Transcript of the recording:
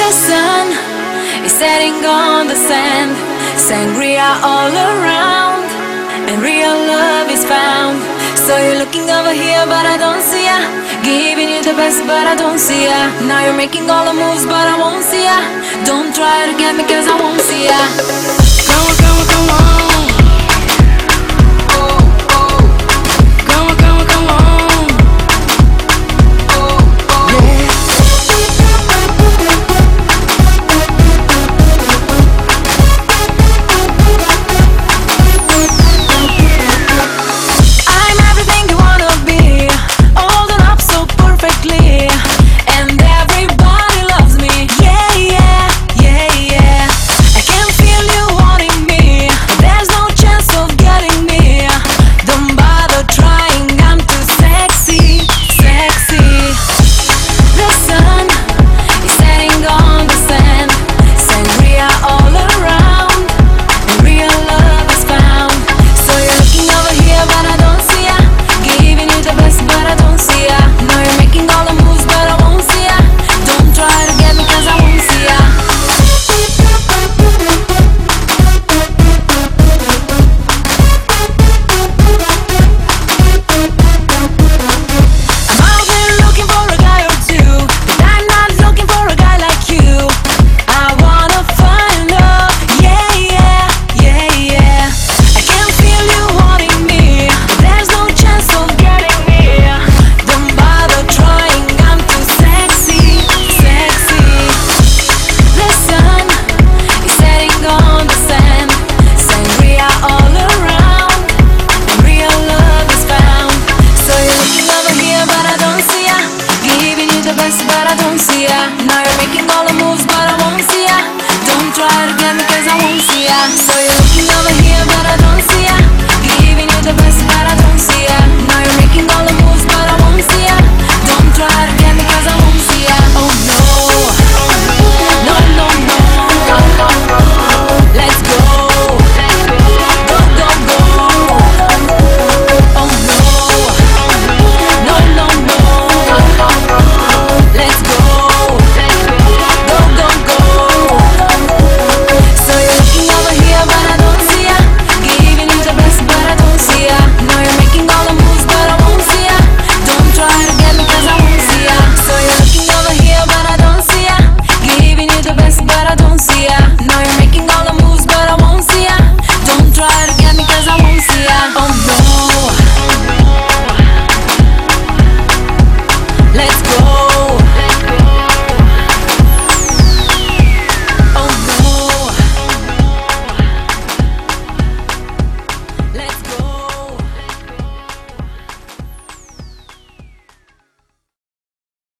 the sun is setting on the sand, sangria all around, and real love is found. So you're looking over here, but I don't see ya. Giving you the best, but I don't see ya. Now you're making all the moves, but I won't see ya. Don't try to get me, cause I won't see ya. Come on, come on, come on.